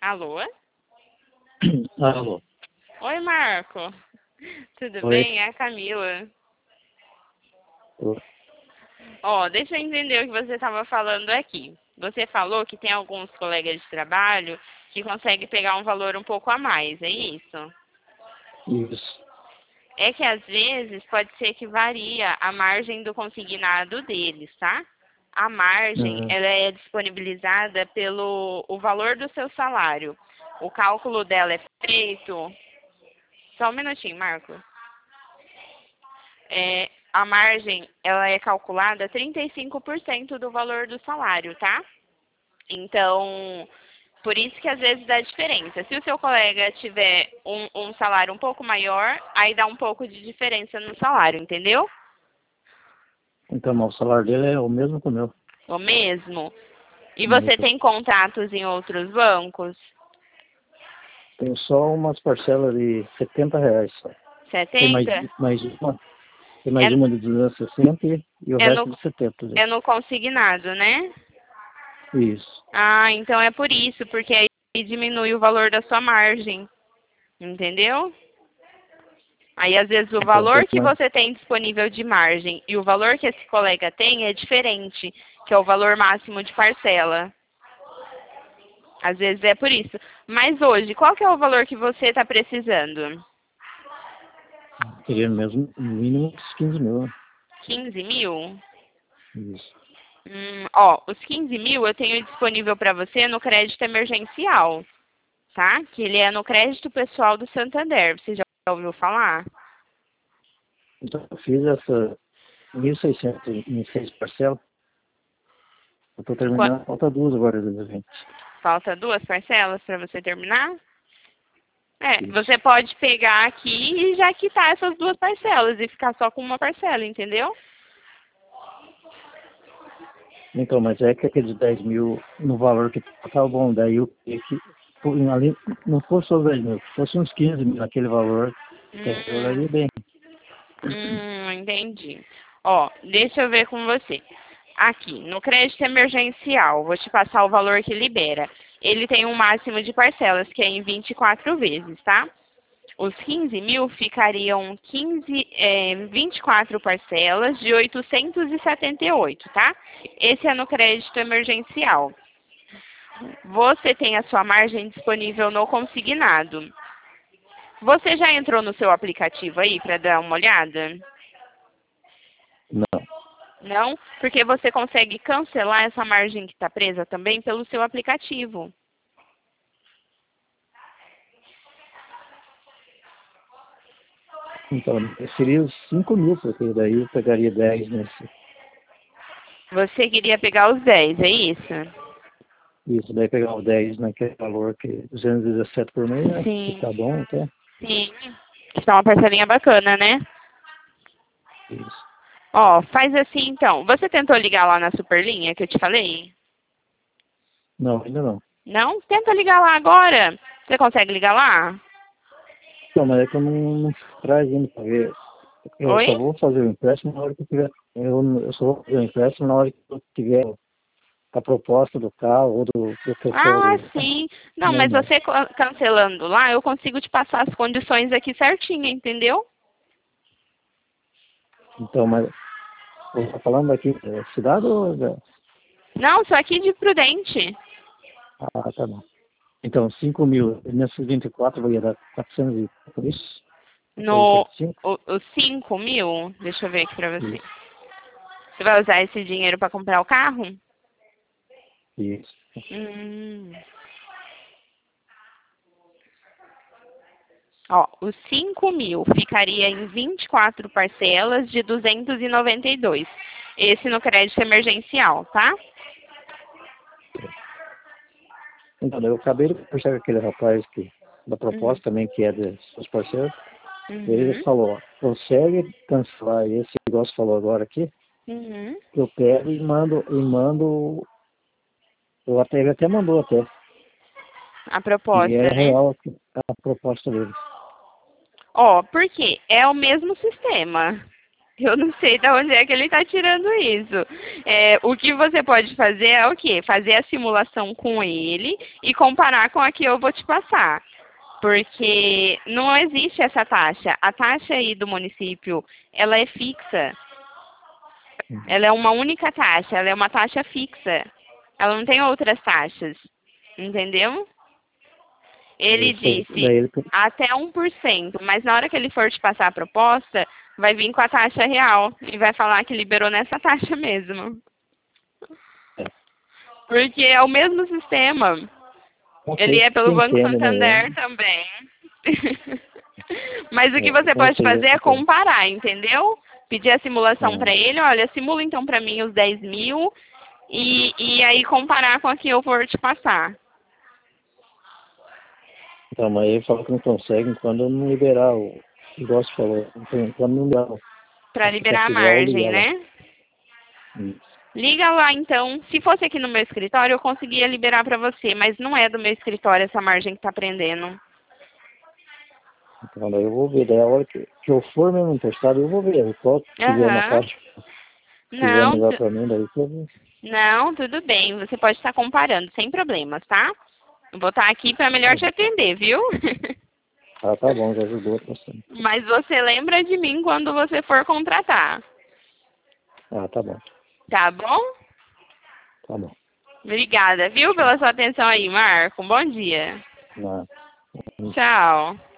Alô? Alô. Oi, Marco. Tudo Oi. bem? É a Camila. Oi. Ó, deixa eu entender o que você estava falando aqui. Você falou que tem alguns colegas de trabalho que conseguem pegar um valor um pouco a mais, é isso? Isso. É que às vezes pode ser que varia a margem do consignado deles, tá? A margem, Uhum. ela é disponibilizada pelo o valor do seu salário. O cálculo dela é feito... Só um minutinho, Marco. A margem, ela é calculada 35% do valor do salário, tá? Então, por isso que às vezes dá diferença. Se o seu colega tiver um salário um pouco maior, aí dá um pouco de diferença no salário, entendeu? Então, mas o salário dele é o mesmo que o meu. O mesmo. E você Mesmo. tem contatos em outros bancos? Tenho só umas parcelas de R$ 70 só. Tem mais, 70? mais uma. Tem mais É, uma de 260 e o é, no, resto de 70. é no consignado, né? Isso. Ah, então é por isso, porque aí diminui o valor da sua margem, entendeu? Aí, às vezes, o Então, tem valor que mais. você tem disponível de margem e o valor que esse colega tem é diferente, que é o valor máximo de parcela. Às vezes é por isso. Mas hoje, qual que é o valor que você está precisando? Queria mesmo, no mínimo, uns 15 mil. Né? 15 mil? Isso. Ó, os 15 mil eu tenho disponível para você no crédito emergencial, tá? Que ele é no crédito pessoal do Santander. Você já ouviu falar? Então, eu fiz essa 1.600 em 6 parcelas. Eu estou Qua- terminando, falta duas agora, 2020. Falta duas parcelas para você terminar? É, Isso. você pode pegar aqui e já quitar essas duas parcelas e ficar só com uma parcela, entendeu? Então, mas é que aqueles 10 mil no valor que tá bom, daí eu queria que ali, não fosse só 10 mil, fosse uns 15 mil naquele valor, até eu Hum, olharia bem. entendi. Ó, deixa eu ver com você. Aqui, no crédito emergencial, vou te passar o valor que libera. Ele tem um máximo de parcelas, que é em 24 vezes, tá? Os 15 mil ficariam 24 parcelas de 878, tá? Esse é no crédito emergencial. Você tem a sua margem disponível no consignado. Você já entrou no seu aplicativo aí para dar uma olhada? Não. Não? Porque você consegue cancelar essa margem que está presa também pelo seu aplicativo. Então, seria os 5 mil, porque daí eu pegaria 10 nesse. Você queria pegar os 10, é isso? Isso, daí pegar os 10 naquele valor que 217 por mês, né? Que Sim, tá bom até. sim. Está uma parcelinha bacana, né? Isso. Ó, faz assim então. Você tentou ligar lá na Superlinha que eu te falei? Não, ainda não. Não? Tenta ligar lá agora. Você consegue ligar lá? Não, mas é que eu não fui atrás ainda pra ver. Eu Oi? só vou fazer o empréstimo na hora que eu tiver. Eu só vou fazer o empréstimo na hora que eu tiver a proposta do carro ou do que eu Ah, for sim. Não, mas normal. você cancelando lá, eu consigo te passar as condições aqui certinho, entendeu? Então, mas eu tô falando aqui da cidade ou da... Não, sou aqui de Prudente. Ah, tá bom. Então, 5 mil, nesses 24 vai dar 400 e por isso? No 405? os 5 mil, deixa eu ver aqui pra você. Isso, Você vai usar esse dinheiro para comprar o carro? isso. Hum. Ó, os 5 mil ficaria em 24 parcelas de 292. Esse no crédito emergencial, tá? Então, eu acabei de conversar com aquele rapaz da Uhum. proposta também, que é dos seus parceiros. Ele Uhum. falou, ó, consegue cancelar esse negócio que falou agora aqui, Uhum. que eu pego e mando, ele até mandou até, A e proposta, é né? real a proposta deles. Ó, porque é o mesmo sistema. Eu não sei de onde é que ele está tirando isso. O que você pode fazer é o quê? Fazer a simulação com ele e comparar com a que eu vou te passar. Porque não existe essa taxa. A taxa aí do município, ela é fixa. Ela é uma única taxa, ela é uma taxa fixa. Ela não tem outras taxas. Entendeu? Ele Eu sei. disse Daí ele, até 1%, mas na hora que ele for te passar a proposta, vai vir com a taxa real e vai falar que liberou nessa taxa mesmo. Porque é o mesmo sistema. Ele é pelo quem Banco entende, né? Santander também. Mas o que É, você com pode fazer é certeza. comparar, entendeu? Pedir a simulação Ah, para ele, olha, simula então para mim os 10 mil e aí comparar com a que eu for te passar. então, mas ele falou que não consegue quando não liberar o. Igual você falou, quando não liberar o Para liberar a aplicativo lá, eu margem, ligar lá. né? Liga lá então. Se fosse aqui no meu escritório, eu conseguia liberar para você, mas não é do meu escritório essa margem que tá prendendo. Então, daí eu vou ver. Daí a hora que eu for mesmo emprestado, eu vou ver. Qual tiver uma Aham. taxa, tiver Não, melhor pra mim, daí que eu vou. não, tudo bem. Você pode estar comparando, sem problemas, tá? Eu vou estar aqui para melhor te atender, viu? Ah, tá bom, já ajudou bastante. Mas você lembra de mim quando você for contratar, Ah, tá bom. tá bom? Tá bom. Obrigada, viu, pela sua atenção aí, Marco. Bom dia. Ah, Tchau.